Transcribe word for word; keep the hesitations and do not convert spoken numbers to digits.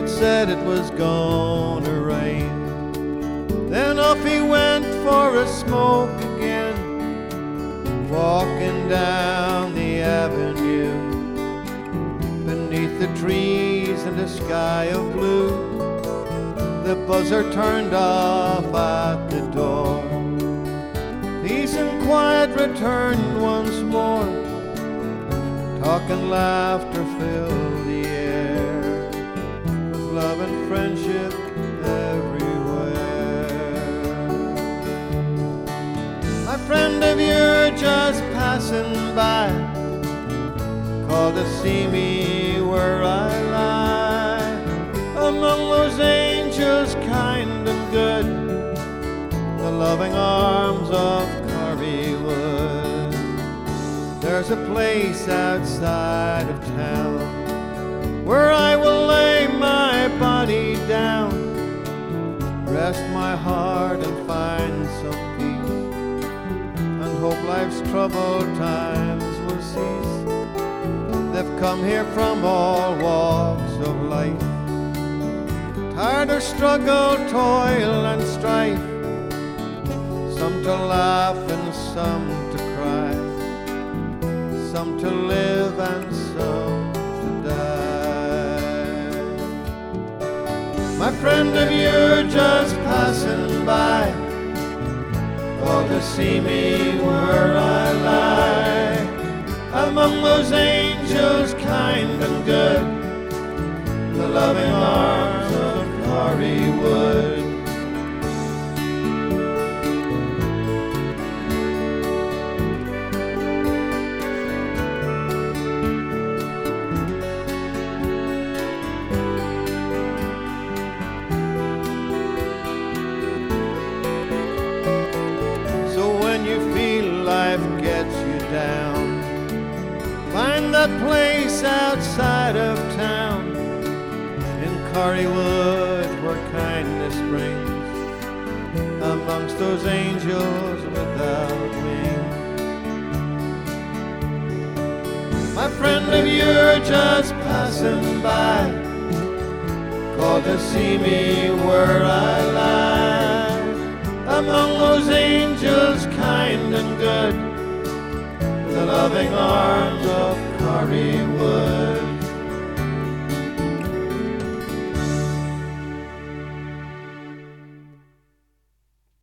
It said it was gonna rain. Then off he went for a smoke again, walking down the avenue, beneath the trees and a sky of blue. The buzzer turned off at the door. Peace and quiet returned once more. Talk and laughter filled the air, with love and friendship everywhere. A friend of yours just passing by called to see me where I lie, among those angels kind and good, the loving arms of Carrywood. There's a place outside of town where I will lay my body down, rest my heart and find some peace, and hope life's troubled times will cease. They've come here from all walks of life, tired of struggle, toil and strife, some to laugh and some to cry, some to live and some to die. My friend of yours just passing by called to see me where I lie, among those angels kind and good, the loving arms of Carrywood. You feel life gets you down, find that place outside of town, in Carrywood where kindness springs, amongst those angels without wings. My friend of yours just passing by called to see me where I lie, among those angels kind and good, the loving arms of Carrywood.